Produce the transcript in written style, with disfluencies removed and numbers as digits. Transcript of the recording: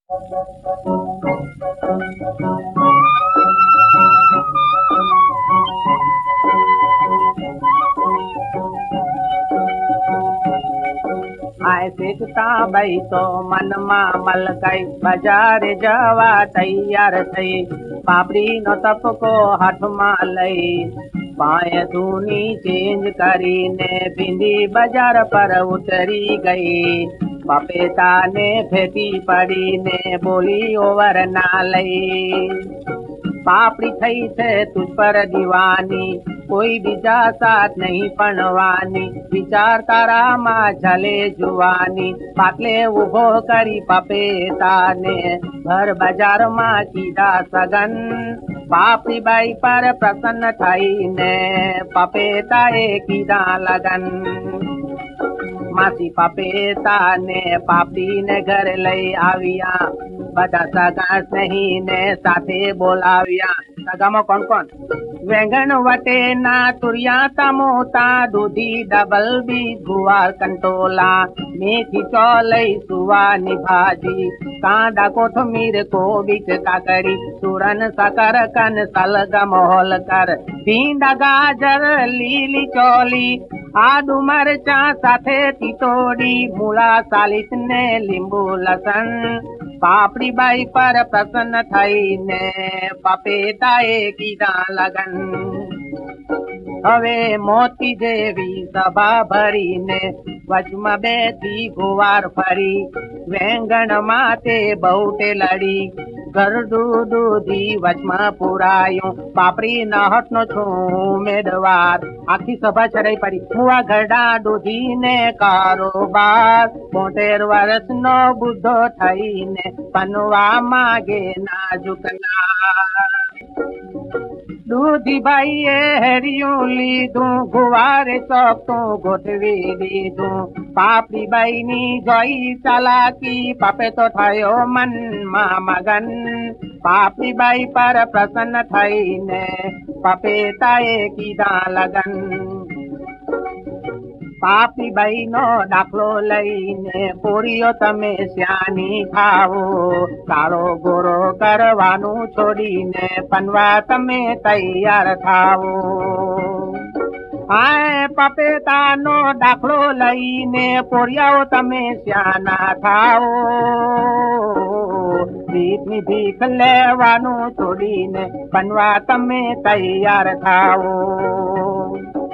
आए सीखता भाई तो मन मा मलकाई बाजार जवा तैयार थई पापड़ी नो तपको हाथ मा लई पाए धूनी चेंज करी ने बिंदी बाजार पर उतरी गई पपेता ने फेंकी पड़ी ने बोली ओवर ना लई पापड़ी थई थे तुझ पर दीवानी कोई बीजा साथ नहीं पणवानी विचार तारा मां चले जुवानी पाटले उभो करी पपेता ने घर बाजार मां कीधा सगन पापड़ी बाई पर प्रसन्न थई ने पपेता ए कीधा लगन मासी पपेता ने पापड़ी ने घर लई आविया बधा सगा नहीं ने साथे बोलाविया सगामा कौन कौन वेंगण वटे ना तुरिया तमोता दूधी डबल भी गुवार कंटोला मेथी चौलई सुवानी भाजी कांदा कोथमीर को बीच काकड़ी सुरन सकर कन सलगम होल कर भींडा गाजर लीली चौली आदू मरचा साथे तितोड़ी मूला सालिस ने लींबू लसन पापड़ी बाई पर प्रसन्न थई ने पपेता ए कीधा लगन हवे मोती जेवी सभा भरी ने वचमा बेठी गुवार फरी वेंगण माते बहुटे लड़ी गरडू दूधी वचमा पुरायो पापड़ी न हटनो छू मेदवार आखी सभा चढ़ाई पड़ी मुआ गड़ा दूधी ने कारोबार 73 वर्ष नो बुद्धो थई ने पनवा मागे नाजुकना दूधी भाई हरियों लीधू गुवारे चौक तो गोठवी लीधू पापड़ी बाई नी जोई चालाकी पापे तो थायो मन मा मगन पापड़ी बाई पर प्रसन्न थई ने पपेता ए कीधा लगन पापड़ी बाई नो दाखलो लईने पोरियो तमे स्यानी थावो कारो गोरो करवानु छोड़ीने पनवा तमे तैयार थावो आए पपेता नो दाखलो लईने पोरियाओ तमे स्याना थावो भीख भीख लेवानु छोड़ीने पनवा तमे तैयार थावो